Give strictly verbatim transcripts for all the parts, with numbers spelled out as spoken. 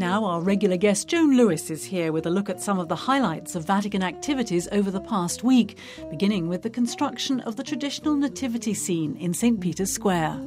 Now our regular guest Joan Lewis is here with a look at some of the highlights of Vatican activities over the past week, beginning with the construction of the traditional nativity scene in Saint Peter's Square.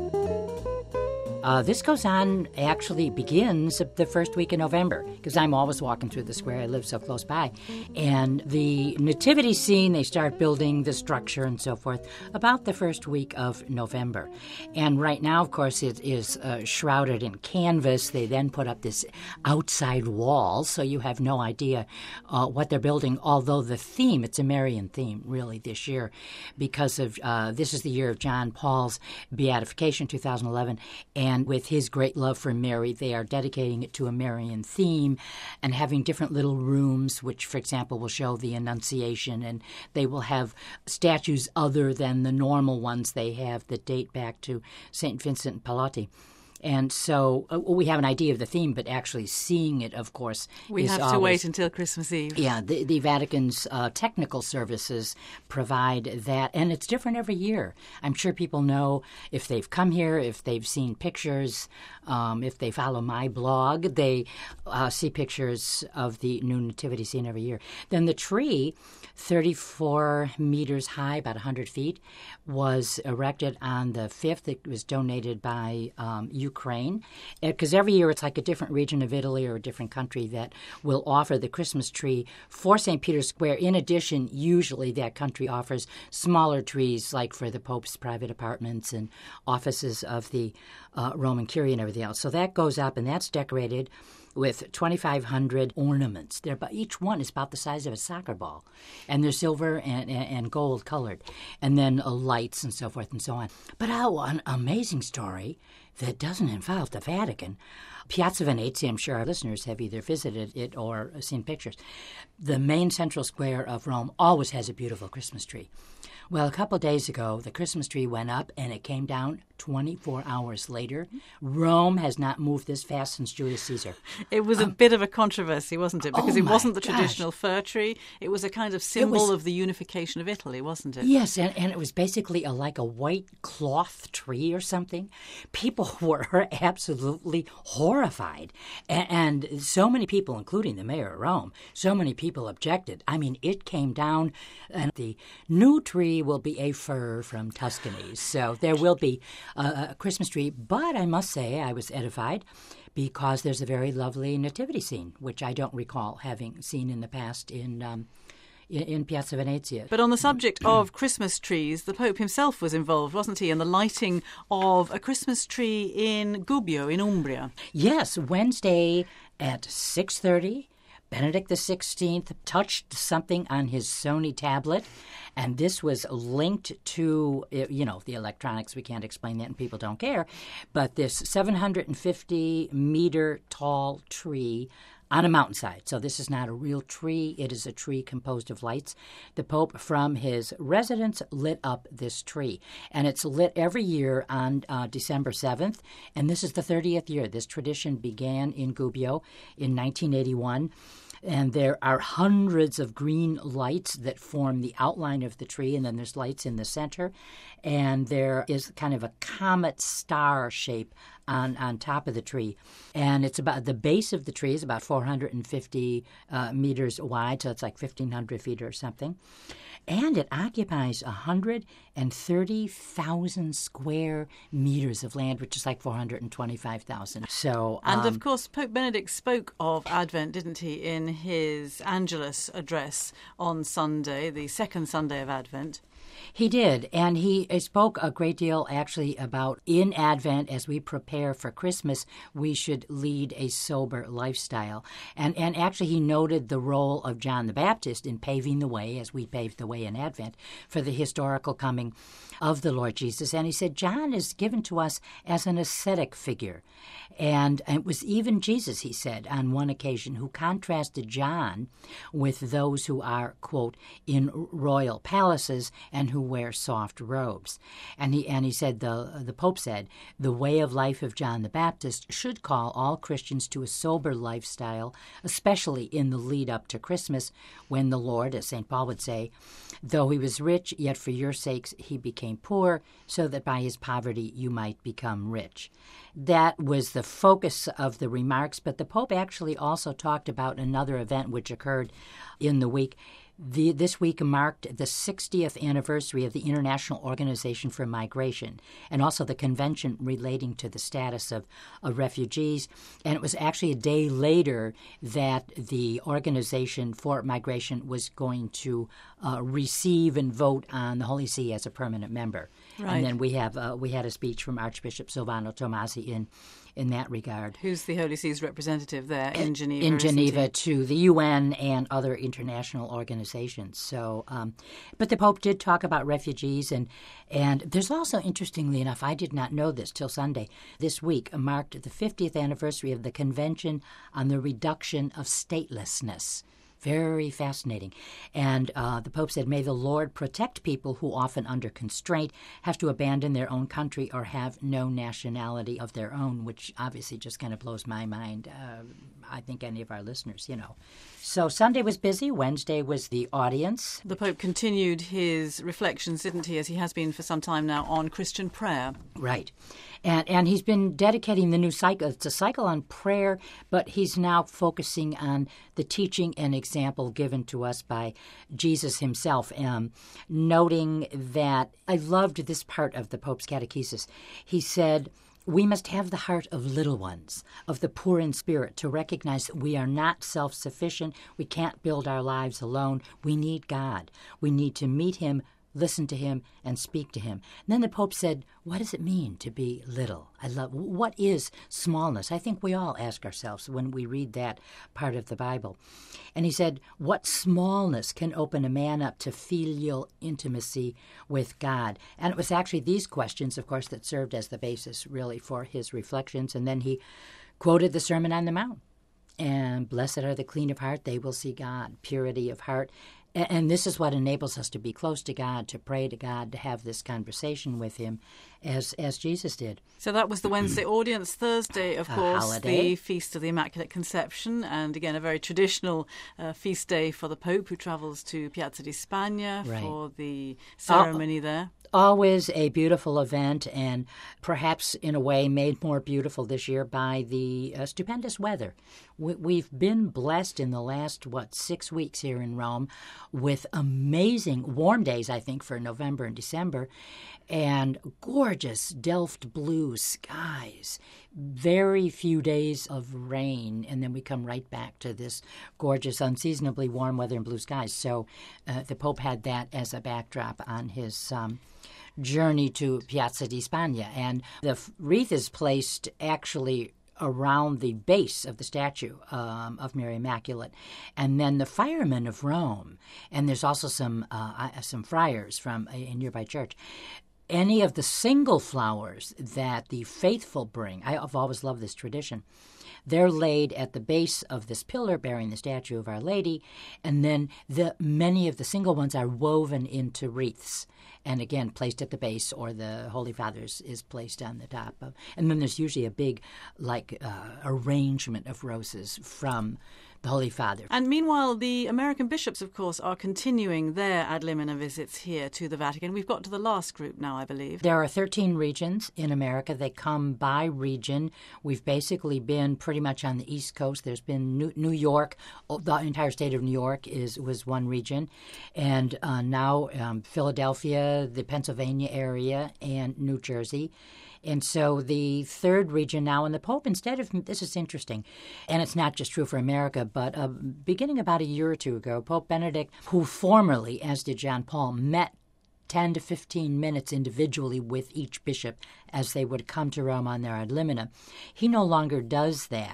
Uh, this goes on, actually begins the first week in November, because I'm always walking through the square. I live so close by. And the nativity scene, they start building the structure and so forth about the first week of November. And right now, of course, it is uh, shrouded in canvas. They then put up this outside wall, so you have no idea uh, what they're building, although the theme, it's a Marian theme, really, this year, because of uh, this is the year of John Paul's beatification, two thousand eleven, and And with his great love for Mary, they are dedicating it to a Marian theme and having different little rooms, which, for example, will show the Annunciation. And they will have statues other than the normal ones they have that date back to Saint Vincent Pallotti. And so uh, we have an idea of the theme, but actually seeing it, of course, we is have to always, wait until Christmas Eve. Yeah, the, the Vatican's uh, technical services provide that, and it's different every year. I'm sure people know if they've come here, if they've seen pictures, um, if they follow my blog, they uh, see pictures of the new nativity scene every year. Then the tree, thirty-four meters high, about one hundred feet, was erected on the fifth. It was donated by um, Ukraine, because every year it's like a different region of Italy or a different country that will offer the Christmas tree for Saint Peter's Square. In addition, usually that country offers smaller trees, like for the Pope's private apartments and offices of the uh, Roman Curia and everything else. So that goes up, and that's decorated with twenty-five hundred ornaments. They're about, each one is about the size of a soccer ball, and they're silver and, and, and gold colored, and then uh, lights and so forth and so on. But oh, an amazing story that doesn't involve the Vatican. Piazza Venezia, I'm sure our listeners have either visited it or seen pictures. The main central square of Rome always has a beautiful Christmas tree. Well, a couple of days ago, the Christmas tree went up, and it came down twenty-four hours later. Rome has not moved this fast since Julius Caesar. It was um, a bit of a controversy, wasn't it? Because oh it wasn't the gosh. traditional fir tree. It was a kind of symbol was, of the unification of Italy, wasn't it? Yes, and, and it was basically a, like a white cloth tree or something. People were absolutely horrified. And, and so many people, including the mayor of Rome, so many people objected. I mean, it came down, and the new tree will be a fir from Tuscany. So there will be a, a Christmas tree. But I must say I was edified because there's a very lovely nativity scene, which I don't recall having seen in the past in um, in, in Piazza Venezia. But on the subject of Christmas trees, the Pope himself was involved, wasn't he, in the lighting of a Christmas tree in Gubbio in Umbria? Yes, Wednesday at six thirty. Benedict the sixteenth touched something on his Sony tablet, and this was linked to, you know, the electronics. We can't explain that, and people don't care. But this seven hundred fifty meter tall tree on a mountainside. So this is not a real tree. It is a tree composed of lights. The Pope, from his residence, lit up this tree. And it's lit every year on uh, December seventh. And this is the thirtieth year. This tradition began in Gubbio in nineteen eighty-one. And there are hundreds of green lights that form the outline of the tree, and then there's lights in the center. And there is kind of a comet star shape on, on top of the tree. And it's about, the base of the tree is about four hundred fifty uh, meters wide, so it's like fifteen hundred feet or something. And it occupies one hundred thirty thousand square meters of land, which is like four hundred twenty-five thousand. So, um, and of course, Pope Benedict spoke of Advent, didn't he, in his Angelus address on Sunday, the second Sunday of Advent. He did, and he spoke a great deal, actually, about in Advent, as we prepare for Christmas, we should lead a sober lifestyle. And and actually, he noted the role of John the Baptist in paving the way, as we paved the way in Advent, for the historical coming of the Lord Jesus. And he said, John is given to us as an ascetic figure. And it was even Jesus, he said, on one occasion, who contrasted John with those who are, quote, in royal palaces and and who wear soft robes. And he and he said the the Pope said the way of life of John the Baptist should call all Christians to a sober lifestyle, especially in the lead up to Christmas, when the Lord, as Saint Paul would say, though he was rich, yet for your sakes he became poor, so that by his poverty you might become rich. That was the focus of the remarks, but the Pope actually also talked about another event which occurred in the week. The, this week marked the sixtieth anniversary of the International Organization for Migration and also the convention relating to the status of, of refugees. And it was actually a day later that the Organization for Migration was going to uh, receive and vote on the Holy See as a permanent member. Right. And then we have uh, we had a speech from Archbishop Silvano Tomasi in in that regard. Who's the Holy See's representative there in Geneva? In Geneva to the U N and other international organizations. So, um, but the Pope did talk about refugees, and and there's also, interestingly enough, I did not know this till Sunday, this week marked the fiftieth anniversary of the Convention on the Reduction of Statelessness. Very fascinating. And uh, the Pope said, may the Lord protect people who often under constraint have to abandon their own country or have no nationality of their own, which obviously just kind of blows my mind. Uh, I think any of our listeners, you know. So Sunday was busy. Wednesday was the audience. The Pope continued his reflections, didn't he, as he has been for some time now, on Christian prayer. Right. And and he's been dedicating the new cycle. It's a cycle on prayer, but he's now focusing on the teaching and example given to us by Jesus himself, um, noting that I loved this part of the Pope's catechesis. He said, we must have the heart of little ones, of the poor in spirit, to recognize that we are not self-sufficient. We can't build our lives alone. We need God. We need to meet him, listen to him, and speak to him. And then the Pope said, what does it mean to be little? I love, what is smallness? I think we all ask ourselves when we read that part of the Bible. And he said, what smallness can open a man up to filial intimacy with God? And it was actually these questions, of course, that served as the basis, really, for his reflections. And then he quoted the Sermon on the Mount. And blessed are the clean of heart, they will see God. Purity of heart. And this is what enables us to be close to God, to pray to God, to have this conversation with him as as Jesus did. So that was the Wednesday audience. Thursday, of A course, holiday. the Feast of the Immaculate Conception. And again, a very traditional uh, feast day for the Pope, who travels to Piazza di Spagna Right. for the ceremony there. Always a beautiful event, and perhaps in a way made more beautiful this year by the uh, stupendous weather. We, we've been blessed in the last, what, six weeks here in Rome with amazing warm days, I think, for November and December, and gorgeous Delft blue skies. Very few days of rain, and then we come right back to this gorgeous, unseasonably warm weather and blue skies. So uh, the Pope had that as a backdrop on his um, journey to Piazza di Spagna. And the f- wreath is placed actually around the base of the statue um, of Mary Immaculate. And then the firemen of Rome, and there's also some uh, some friars from a, a nearby church, any of the single flowers that the faithful bring, I've always loved this tradition, they're laid at the base of this pillar bearing the statue of Our Lady, and then the many of the single ones are woven into wreaths, and again placed at the base, or the Holy Father's is placed on the top of. And then there's usually a big, like, uh, arrangement of roses from the Holy Father. And meanwhile, the American bishops, of course, are continuing their ad limina visits here to the Vatican. We've got to the last group now, I believe. There are thirteen regions in America. They come by region. We've basically been pretty much on the East Coast. There's been New, New York. The entire state of New York is was one region. And uh, now um, Philadelphia, the Pennsylvania area, and New Jersey. And so the third region now, and the Pope, instead of, this is interesting, and it's not just true for America, but uh, beginning about a year or two ago, Pope Benedict, who formerly, as did John Paul, met ten to fifteen minutes individually with each bishop as they would come to Rome on their ad limina, he no longer does that.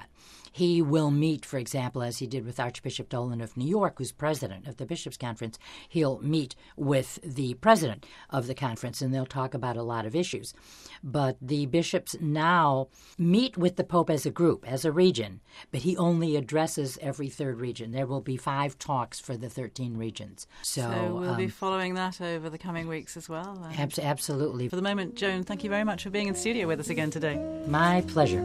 He will meet, for example, as he did with Archbishop Dolan of New York, who's president of the Bishops' Conference. He'll meet with the president of the conference, and they'll talk about a lot of issues. But the bishops now meet with the Pope as a group, as a region, but he only addresses every third region. There will be five talks for the thirteen regions. So, so we'll um, be following that over the coming weeks as well. Um, ab- absolutely. For the moment, Joan, thank you very much for being in studio with us again today. My pleasure.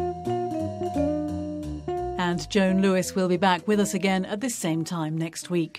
And Joan Lewis will be back with us again at this same time next week.